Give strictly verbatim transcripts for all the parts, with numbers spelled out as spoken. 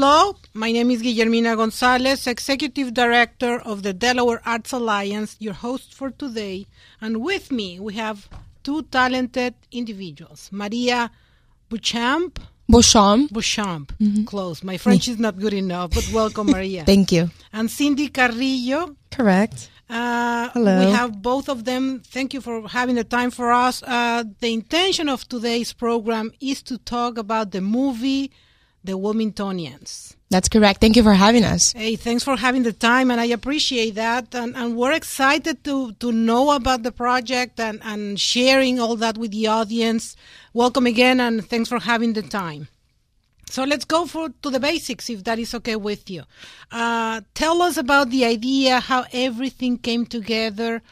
hello. My name is Guillermina Gonzalez, Executive Director of the Delaware Arts Alliance, your host for today. And with me, we have two talented individuals, Maria Beauchamp. Beauchamp. Beauchamp. Mm-hmm. Close. My French is not good enough, but welcome, Maria. Thank you. And Cindy Carrillo. Correct. Uh, Hello. We have both of them. Thank you for having the time for us. Uh, the intention of today's program is to talk about the movie The Wilmingtonians. That's correct. Thank you for having us. Hey, thanks for having the time, and I appreciate that. And, and we're excited to, to know about the project and, and sharing all that with the audience. Welcome again, and thanks for having the time. So let's go for to the basics, if that is okay with you. Uh, tell us about the idea, how everything came together,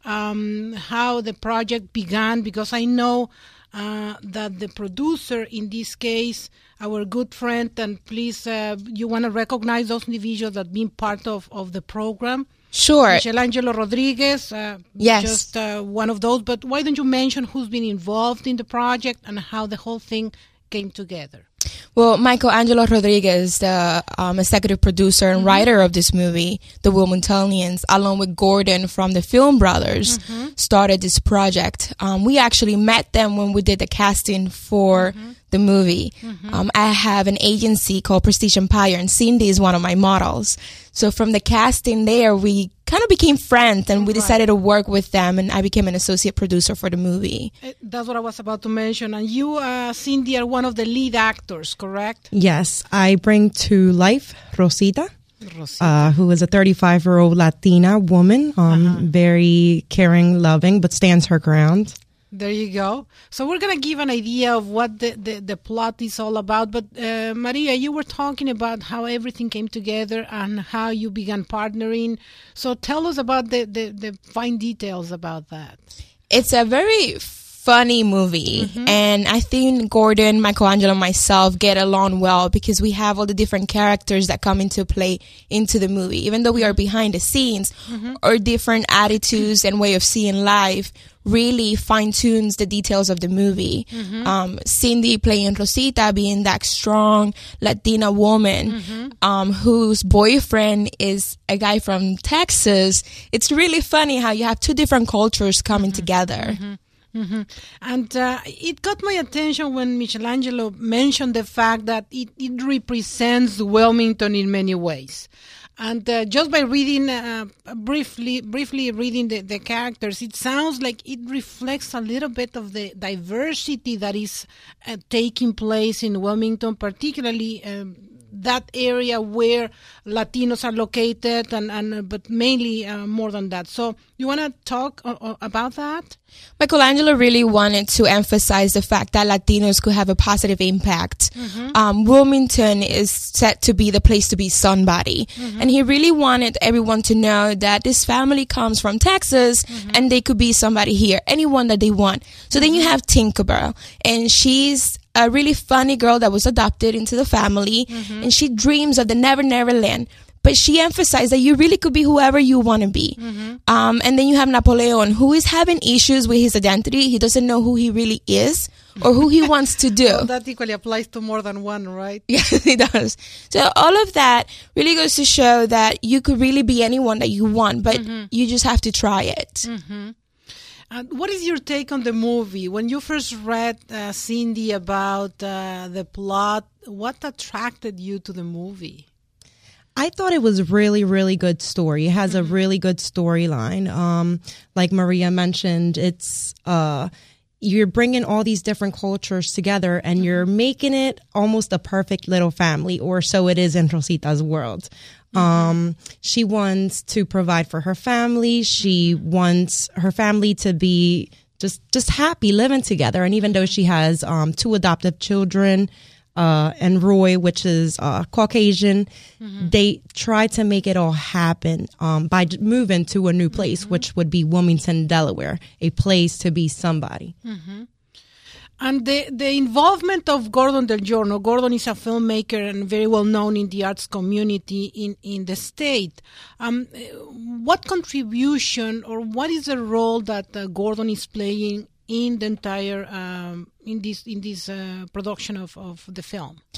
um, how the project began, because I know uh, that the producer in this case, our good friend, and please, uh, you want to recognize those individuals that have been part of, of the program. Sure. Michelangelo Rodriguez, uh, yes. just uh, one of those. But why don't you mention who's been involved in the project and how the whole thing came together? Well, Michelangelo Rodriguez, the um, executive producer and mm-hmm. writer of this movie, The Wilmingtonians, along with Gordon from the Film Brothers, mm-hmm. started this project. Um, we actually met them when we did the casting for mm-hmm. the movie. Mm-hmm. Um, I have an agency called Prestige Empire, and Cindy is one of my models. So from the casting there, we kind of became friends, and we decided right. to work with them, and I became an associate producer for the movie. That's what I was about to mention. And you, uh, Cindy, are one of the lead actors, correct? Yes. I bring to life Rosita, Rosita. Uh, who is a thirty-five-year-old Latina woman, um, uh-huh. very caring, loving, but stands her ground. There you go. So we're going to give an idea of what the, the, the plot is all about. But uh, Maria, you were talking about how everything came together and how you began partnering. So tell us about the, the, the fine details about that. It's a very funny movie. Mm-hmm. And I think Gordon, Michelangelo, and myself get along well because we have all the different characters that come into play into the movie. Even though we are behind the scenes, mm-hmm. our different attitudes and way of seeing life really fine-tunes the details of the movie. Mm-hmm. Um, Cindy playing Rosita, being that strong Latina woman, mm-hmm. um, whose boyfriend is a guy from Texas. It's really funny how you have two different cultures coming mm-hmm. together. Mm-hmm. Mm-hmm. And uh, it got my attention when Michelangelo mentioned the fact that it, it represents Wilmington in many ways. And uh, just by reading, uh, briefly briefly reading the, the characters, it sounds like it reflects a little bit of the diversity that is uh, taking place in Wilmington, particularly um, that area where Latinos are located, and, and but mainly uh, more than that. So you want to talk uh, about that? Michelangelo really wanted to emphasize the fact that Latinos could have a positive impact. Mm-hmm. Um, Wilmington is set to be the place to be somebody. Mm-hmm. And he really wanted everyone to know that this family comes from Texas mm-hmm. and they could be somebody here, anyone that they want. So mm-hmm. then you have Tinkerbell, and she's a really funny girl that was adopted into the family, mm-hmm. and she dreams of the Never Never Land. But she emphasized that you really could be whoever you want to be. Mm-hmm. Um, and then you have Napoleon, who is having issues with his identity. He doesn't know who he really is or who he wants to do. Well, that equally applies to more than one, right? Yes, it does. So all of that really goes to show that you could really be anyone that you want, but mm-hmm. you just have to try it. Mm-hmm. Uh, what is your take on the movie? When you first read, uh, Cindy, about uh, the plot, what attracted you to the movie? I thought it was really, really good story. It has mm-hmm. a really good storyline. Um, like Maria mentioned, it's uh, you're bringing all these different cultures together, and mm-hmm. you're making it almost a perfect little family, or so it is in Rosita's world. Mm-hmm. Um, she wants to provide for her family. She mm-hmm. wants her family to be just just happy living together. And even though she has um, two adoptive children, Uh, and Roy, which is uh, Caucasian, mm-hmm. they try to make it all happen um, by moving to a new place, mm-hmm. which would be Wilmington, Delaware, a place to be somebody. Mm-hmm. And the, the involvement of Gordon Del Giorno. Gordon is a filmmaker and very well known in the arts community in, in the state. Um, what contribution or what is the role that uh, Gordon is playing in the entire um, in this in this uh, production of, of the film?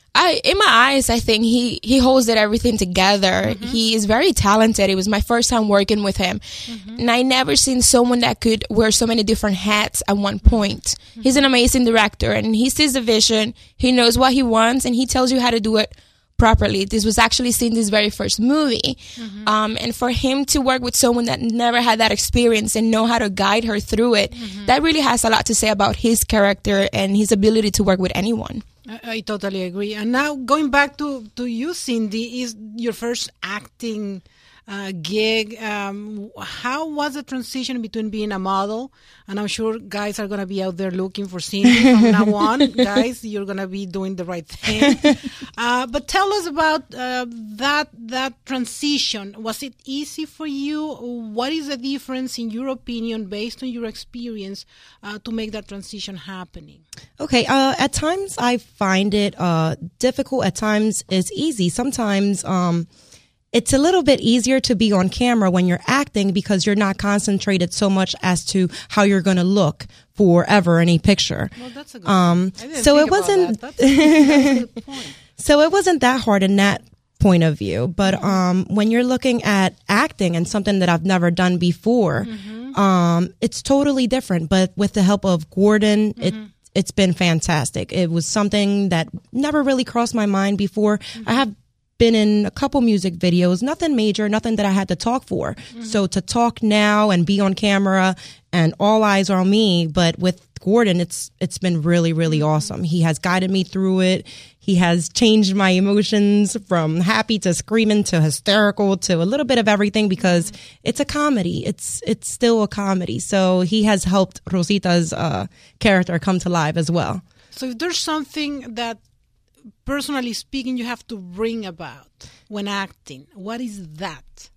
I, in my eyes, I think he, he holds it everything together. Mm-hmm. He is very talented. It was my first time working with him. Mm-hmm. And I never seen someone that could wear so many different hats at one point. Mm-hmm. He's an amazing director, and he sees the vision. He knows what he wants, and he tells you how to do it properly. This was actually seen his very first movie. Mm-hmm. Um, and for him to work with someone that never had that experience and know how to guide her through it, mm-hmm. that really has a lot to say about his character and his ability to work with anyone. I, I totally agree. And now going back to, to you, Cindy, is your first acting uh, gig. Um, how was the transition between being a model? And I'm sure guys are going to be out there looking for Cindy from now on. Guys, you're going to be doing the right thing. Uh, but tell us about uh, that that transition. Was it easy for you? What is the difference, in your opinion, based on your experience, uh, to make that transition happening? Okay. Uh, at times I find it uh, difficult. At times it's easy. Sometimes um, it's a little bit easier to be on camera when you're acting because you're not concentrated so much as to how you're going to look forever in a picture. Well, that's a good um, point. I didn't so think it wasn't. That. That's, that's a good point. So it wasn't that hard in that point of view. But um, when you're looking at acting and something that I've never done before, mm-hmm. um, it's totally different. But with the help of Gordon, mm-hmm. it. It's been fantastic. It was something that never really crossed my mind before. Mm-hmm. I have been in a couple music videos, nothing major, nothing that I had to talk for. Mm-hmm. So to talk now and be on camera and all eyes are on me, but with Gordon, it's it's been really, really mm-hmm. awesome. He has guided me through it. He has changed my emotions from happy to screaming to hysterical to a little bit of everything because mm-hmm. it's a comedy. It's it's still a comedy. So he has helped Rosita's uh, character come to life as well. So if there's something that, personally speaking, you have to bring about when acting, what is that?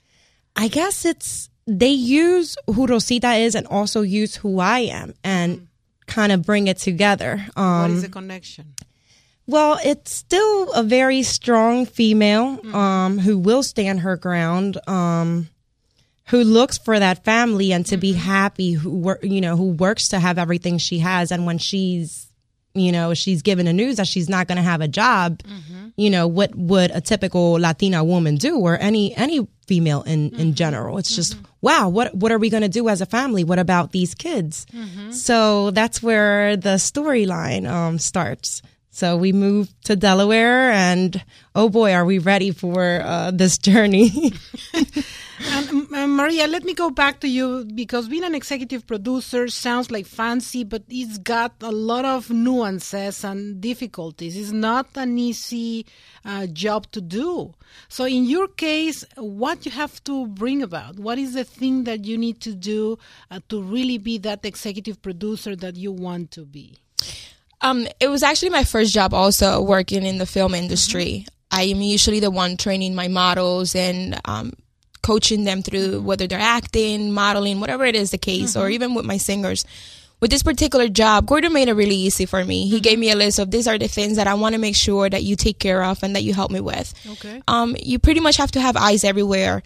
I guess it's they use who Rosita is and also use who I am and mm-hmm. kind of bring it together. Um, what is the connection? Well, it's still a very strong female mm-hmm. um, who will stand her ground, um, who looks for that family and to mm-hmm. be happy, who wor- you know, who works to have everything she has, and when she's you know, she's given the news that she's not going to have a job, mm-hmm. you know, what would a typical Latina woman do, or any any female in, mm-hmm. in general? It's just, mm-hmm. wow, what what are we going to do as a family? What about these kids? Mm-hmm. So that's where the storyline um, starts. So we moved to Delaware, and oh boy, are we ready for uh, this journey. Um, uh, Maria, let me go back to you, because being an executive producer sounds like fancy, but it's got a lot of nuances and difficulties. It's not an easy uh, job to do. So in your case, what you have to bring about? What is the thing that you need to do uh, to really be that executive producer that you want to be? Um, it was actually my first job also working in the film industry. Mm-hmm. I am usually the one training my models and um coaching them through whether they're acting, modeling, whatever it is the case, mm-hmm. or even with my singers. With this particular job, Gordon made it really easy for me. He mm-hmm. gave me a list of these are the things that I want to make sure that you take care of and that you help me with. Okay. Um, you pretty much have to have eyes everywhere.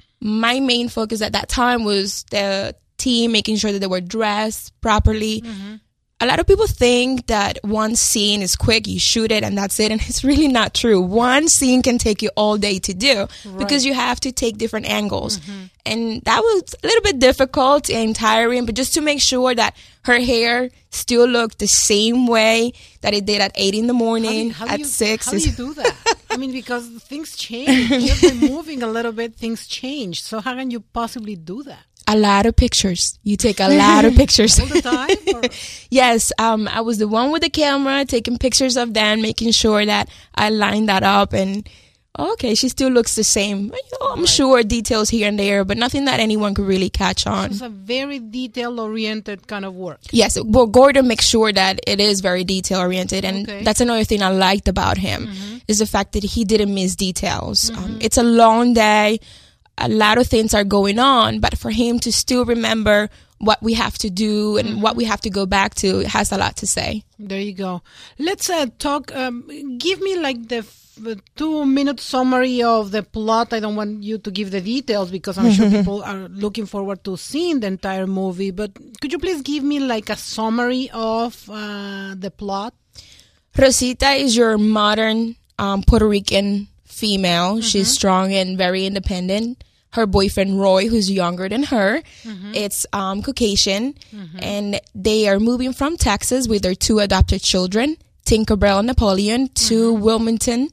My main focus at that time was the team, making sure that they were dressed properly. Mm-hmm. A lot of people think that one scene is quick, you shoot it and that's it, and it's really not true. One scene can take you all day to do right. because you have to take different angles. Mm-hmm. And that was a little bit difficult and tiring, but just to make sure that her hair still looked the same way that it did at eight in the morning, how do, how at you, six. How do you do that? I mean, because things change. Just by moving a little bit, things change. So how can you possibly do that? A lot of pictures. You take a lot of pictures. All the time? Or? Yes. Um, I was the one with the camera taking pictures of them, making sure that I lined that up and, okay, she still looks the same. I'm right. sure details here and there, but nothing that anyone could really catch on. So it's a very detail-oriented kind of work. Yes. Well, Gordon makes sure that it is very detail-oriented, and okay. that's another thing I liked about him, mm-hmm. is the fact that he didn't miss details. Mm-hmm. Um, it's a long day. A lot of things are going on, but for him to still remember what we have to do and mm-hmm. what we have to go back to, it has a lot to say. There you go. Let's uh, talk. Um, give me like the f- two-minute summary of the plot. I don't want you to give the details because I'm sure people are looking forward to seeing the entire movie. But could you please give me like a summary of uh, the plot? Rosita is your modern um, Puerto Rican female. Mm-hmm. She's strong and very independent. Her boyfriend, Roy, who's younger than her, mm-hmm. it's um, Caucasian. Mm-hmm. And they are moving from Texas with their two adopted children, Tinkerbell and Napoleon, to mm-hmm. Wilmington,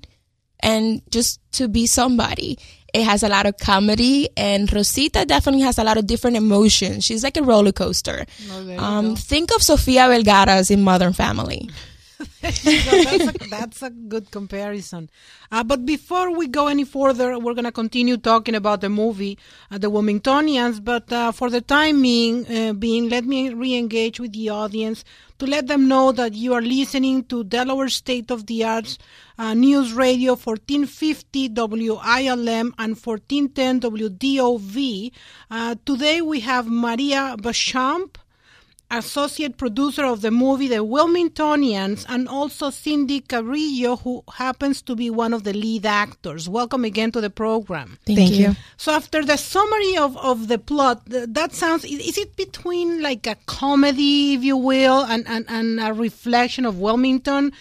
and just to be somebody. It has a lot of comedy, and Rosita definitely has a lot of different emotions. She's like a roller coaster. Oh, um, think of Sofia Vergara as in Modern Family. that's, a, that's a good comparison. Uh, but before we go any further, we're going to continue talking about the movie, uh, The Wilmingtonians. But uh, for the time being, uh, being, let me re-engage with the audience to let them know that you are listening to Delaware State of the Arts uh, News Radio fourteen fifty W I L M and fourteen ten W D O V. Uh, today we have Maria Beauchamp, associate producer of the movie The Wilmingtonians, and also Cindy Carrillo, who happens to be one of the lead actors. Welcome again to the program. Thank, Thank you. you. So after the summary of, of the plot, that sounds, is it between like a comedy, if you will, and, and, and a reflection of Wilmington?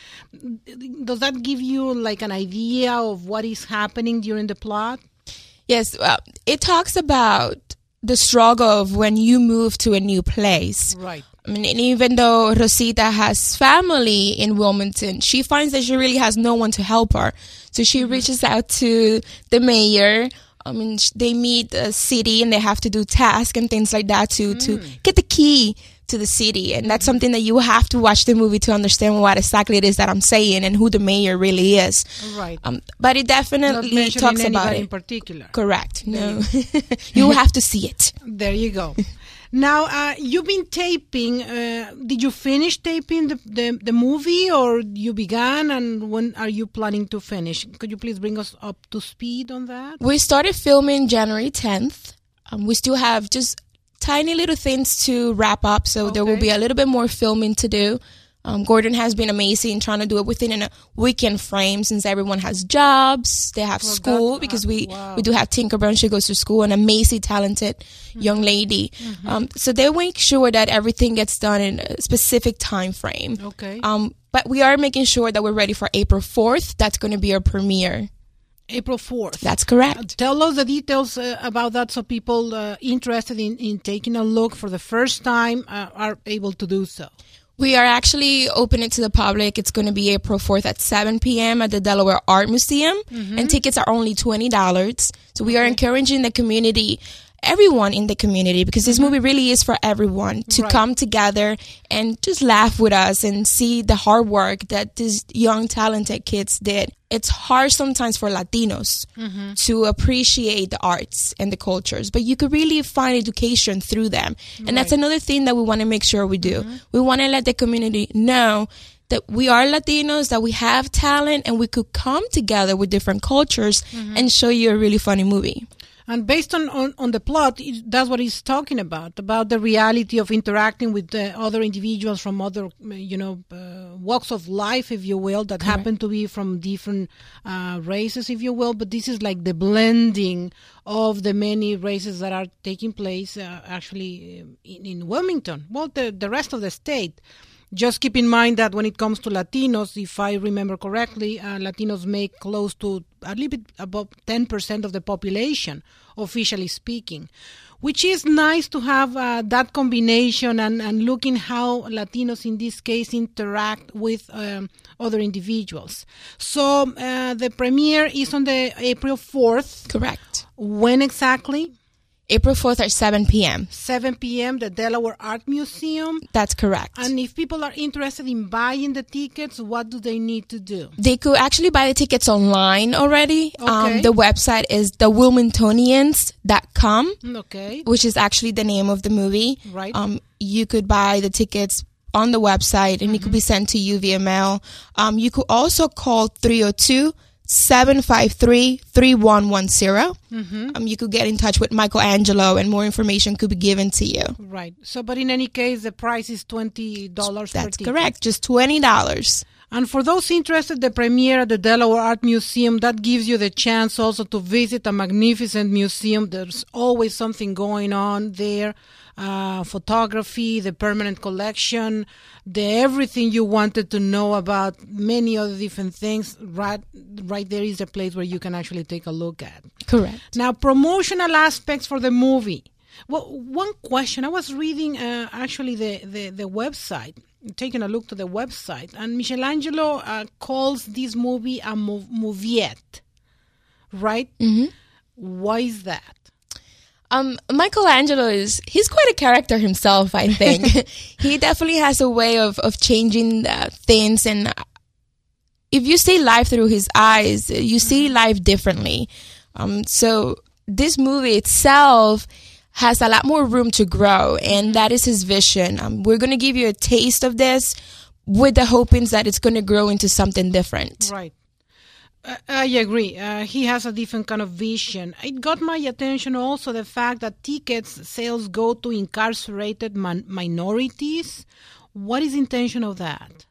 Does that give you like an idea of what is happening during the plot? Yes, uh, it talks about the struggle of when you move to a new place. Right. I mean, and even though Rosita has family in Wilmington, she finds that she really has no one to help her. So she mm-hmm. reaches out to the mayor. I mean, they meet the city and they have to do tasks and things like that to, mm. to get the key to the city. And that's something that you have to watch the movie to understand what exactly it is that I'm saying and who the mayor really is. Right. Um, but it definitely talks about it. In particular. Correct. No. You have to see it. There you go. Now, uh, you've been taping. Uh, did you finish taping the, the, the movie, or you began, and when are you planning to finish? Could you please bring us up to speed on that? We started filming January tenth. Um, we still have just tiny little things to wrap up, so okay. there will be a little bit more filming to do. Um, Gordon has been amazing trying to do it within a weekend frame since everyone has jobs, they have well, school, because we, wow. we do have Tinkerbell, she goes to school, an amazing, talented mm-hmm. young lady. Mm-hmm. Um, so they make sure that everything gets done in a specific time frame. Okay. Um, but we are making sure that we're ready for April fourth. That's going to be our premiere. April fourth. That's correct. Uh, tell us the details uh, about that so people uh, interested in, in taking a look for the first time uh, are able to do so. We are actually opening to the public. It's going to be April fourth at seven p.m. at the Delaware Art Museum. Mm-hmm. And tickets are only twenty dollars. So we okay. are encouraging the community, everyone in the community, because this movie really is for everyone, to right. come together and just laugh with us and see the hard work that these young, talented kids did. It's hard sometimes for Latinos mm-hmm. to appreciate the arts and the cultures, but you could really find education through them. And right. that's another thing that we want to make sure we do. Mm-hmm. We want to let the community know that we are Latinos, that we have talent, and we could come together with different cultures mm-hmm. and show you a really funny movie. And based on, on, on the plot, that's what he's talking about, about the reality of interacting with uh, other individuals from other, you know, uh, walks of life, if you will, that Correct. happen to be from different uh, races, if you will. But this is like the blending of the many races that are taking place uh, actually in, in Wilmington, well, the, the rest of the state. Just keep in mind that when it comes to Latinos, if I remember correctly, uh, Latinos make close to a little bit above ten percent of the population, officially speaking, which is nice to have uh, that combination and, and looking how Latinos in this case interact with um, other individuals. So uh, the premiere is on the April fourth. Correct. When exactly? April fourth at seven p.m. seven p.m., the Delaware Art Museum. That's correct. And if people are interested in buying the tickets, what do they need to do? They could actually buy the tickets online already. Okay. Um, the website is the wilmingtonians dot com, okay. which is actually the name of the movie. Right. Um, you could buy the tickets on the website, and mm-hmm. it could be sent to you via mail. Um, you could also call three oh two, seven five three, three one one zero. Mm-hmm. Um, you could get in touch with Michelangelo and more information could be given to you. Right. So, but in any case, the price is twenty dollars per ticket. That's correct. Just twenty dollars. And for those interested, the premiere at the Delaware Art Museum, that gives you the chance also to visit a magnificent museum. There's always something going on there. Uh, photography, the permanent collection, the everything you wanted to know about many other different things. Right, right there is a place where you can actually take a look at. Correct. Now, promotional aspects for the movie. Well, one question. I was reading uh, actually the, the, the website, taking a look to the website, and Michelangelo uh, calls this movie a mov- moviette, right? Mm-hmm. Why is that? Um, Michelangelo is, he's quite a character himself, I think. He definitely has a way of, of changing uh, things. And uh, if you see life through his eyes, you see life differently. Um, so this movie itself has a lot more room to grow, and that is his vision. Um, we're going to give you a taste of this with the hopings that it's going to grow into something different. Right. Uh, I agree. Uh, he has a different kind of vision. It got my attention also the fact that tickets sales go to incarcerated man- minorities. What is the intention of that?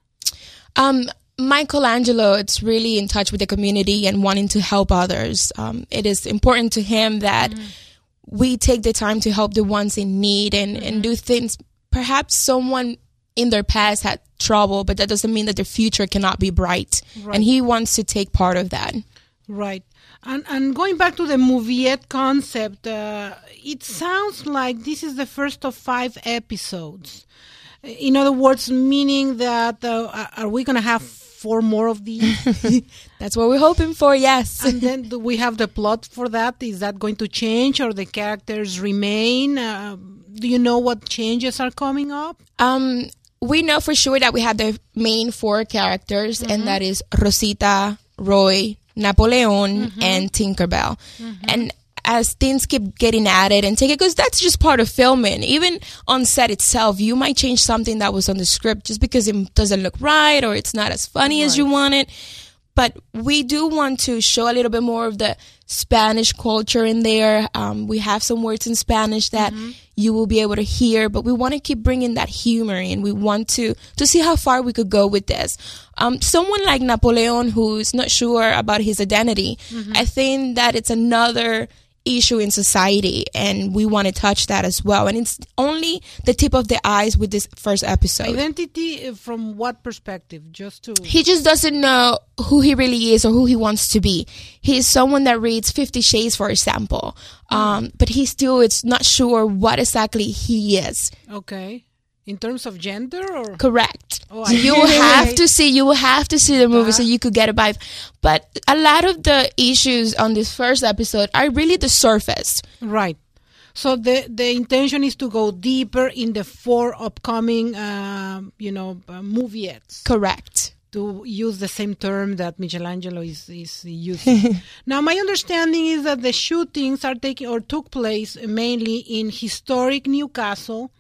Um, Michelangelo, it's really in touch with the community and wanting to help others. Um, it is important to him that mm-hmm. we take the time to help the ones in need and, mm-hmm. and do things. Perhaps someone in their past had trouble, but that doesn't mean that their future cannot be bright. Right. And he wants to take part of that. Right. And and going back to the moviette concept, uh, it sounds like this is the first of five episodes. In other words, meaning that uh, are we going to have four more of these? That's what we're hoping for, yes. And then do we have the plot for that? Is that going to change or the characters remain? Uh, do you know what changes are coming up? Um, we know for sure that we have the main four characters, mm-hmm. and that is Rosita, Roy, Napoleon, mm-hmm. and Tinkerbell. Mm-hmm. And as things keep getting added and taken, because that's just part of filming. Even on set itself, you might change something that was on the script just because it doesn't look right or it's not as funny right. as you want it. But we do want to show a little bit more of the Spanish culture in there. Um, we have some words in Spanish that mm-hmm. you will be able to hear, but we want to keep bringing that humor in. We want to, to see how far we could go with this. Um, someone like Napoleon, who's not sure about his identity, mm-hmm. I think that it's another issue in society, and we want to touch that as well. And it's only the tip of the eyes with this first episode. Identity from what perspective? Just to he just doesn't know who he really is or who he wants to be. He's someone that reads Fifty Shades, for example, um, but he still is not sure what exactly he is. Okay. In terms of gender, or correct? Oh, so you will have to see. You will have to see the movie uh, so you could get a vibe. But a lot of the issues on this first episode are really the surface. Right. So the the intention is to go deeper in the four upcoming, uh, you know, uh, moviettes. Correct. To use the same term that Michelangelo is is using. Now, my understanding is that the shootings are taking or took place mainly in historic Newcastle.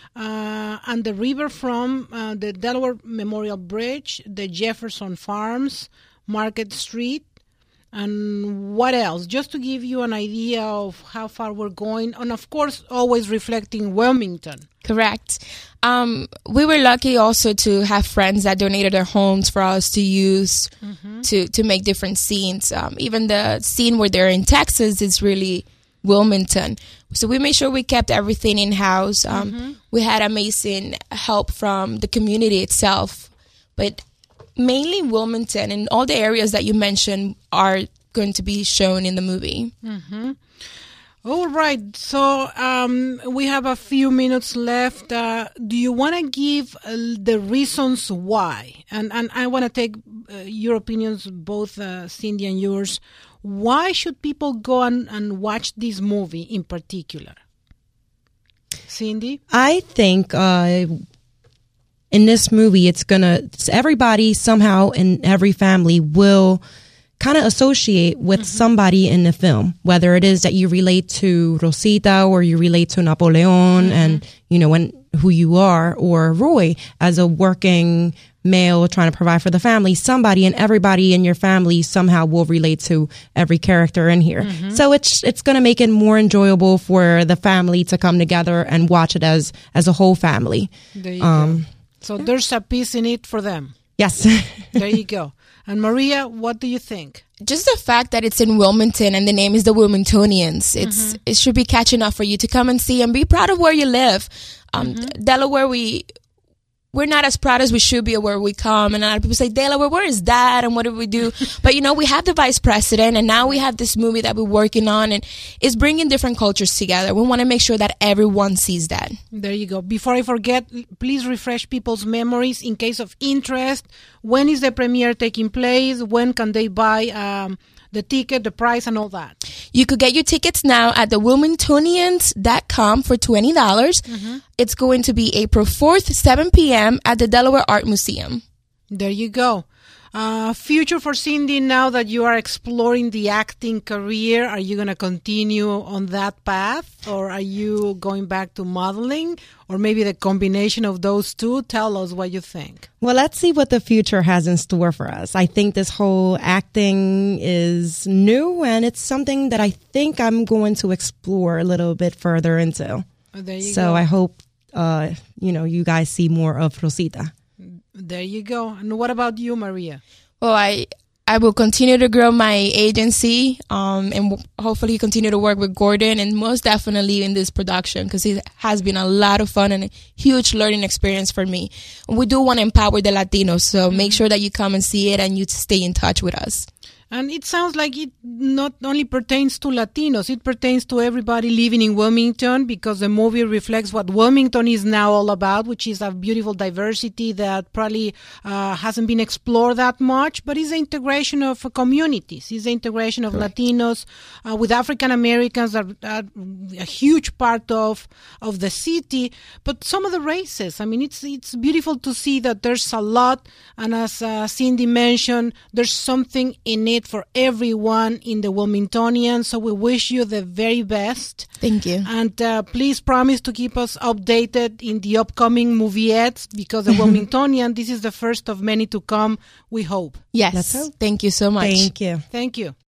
Uh, and the river from uh, the Delaware Memorial Bridge, the Jefferson Farms, Market Street, and what else? Just to give you an idea of how far we're going, and of course, always reflecting Wilmington. Correct. Um, we were lucky also to have friends that donated their homes for us to use mm-hmm. to, to make different scenes. Um, even the scene where they're in Texas is really Wilmington. So we made sure we kept everything in-house. Um, mm-hmm. We had amazing help from the community itself. But mainly Wilmington and all the areas that you mentioned are going to be shown in the movie. Mm-hmm. All right. So um, we have a few minutes left. Uh, do you want to give uh, the reasons why? And, and I want to take uh, your opinions, both uh, Cindy and yours. Why should people go and, and watch this movie in particular? Cindy? I think uh, in this movie, it's going to, everybody somehow in every family will kind of associate with mm-hmm. somebody in the film, whether it is that you relate to Rosita or you relate to Napoleon mm-hmm. and, you know, when who you are, or Roy as a working male trying to provide for the family. Somebody and everybody in your family somehow will relate to every character in here. Mm-hmm. So it's it's going to make it more enjoyable for the family to come together and watch it as as a whole family. There you um, go. So there's a piece in it for them. Yes. There you go. And Maria, what do you think? Just the fact that it's in Wilmington and the name is the Wilmingtonians, it's mm-hmm. it should be catching up for you to come and see and be proud of where you live. Um, mm-hmm. Delaware, we we're not as proud as we should be of where we come, and a lot of people say, Delaware, where is that, and what do we do? But you know, we have the vice president, and now we have this movie that we're working on, and it's bringing different cultures together. We want to make sure that everyone sees that. There you go. Before I forget, please refresh people's memories in case of interest. When is the premiere taking place? When can they buy um, the ticket, the price, and all that? You could get your tickets now at the wilmingtonians dot com for twenty dollars. Mm-hmm. It's going to be April fourth, seven p.m. at the Delaware Art Museum. There you go. Uh, future for Cindy, now that you are exploring the acting career, are you going to continue on that path, or are you going back to modeling, or maybe the combination of those two? Tell us what you think. Well, let's see what the future has in store for us. I think this whole acting is new, and it's something that I think I'm going to explore a little bit further into. Oh, there you so go. I hope, uh, you know, you guys see more of Rosita. There you go. And what about you, Maria? Well, I I will continue to grow my agency um, and w- hopefully continue to work with Gordon, and most definitely in this production, because it has been a lot of fun and a huge learning experience for me. We do want to empower the Latinos, so mm-hmm. make sure that you come and see it and you stay in touch with us. And it sounds like it not only pertains to Latinos, it pertains to everybody living in Wilmington, because the movie reflects what Wilmington is now all about, which is a beautiful diversity that probably uh, hasn't been explored that much, but is the integration of uh, communities, is the integration of Correct. Latinos uh, with African Americans that are a huge part of of the city, but some of the races. I mean, it's it's beautiful to see that there's a lot, and as uh, Cindy mentioned, there's something in it for everyone in the Wilmingtonians. So we wish you the very best. Thank you. And uh, please promise to keep us updated in the upcoming moviettes, because the Wilmingtonian, this is the first of many to come, we hope. Yes. Thank you so much. Thank you. Thank you.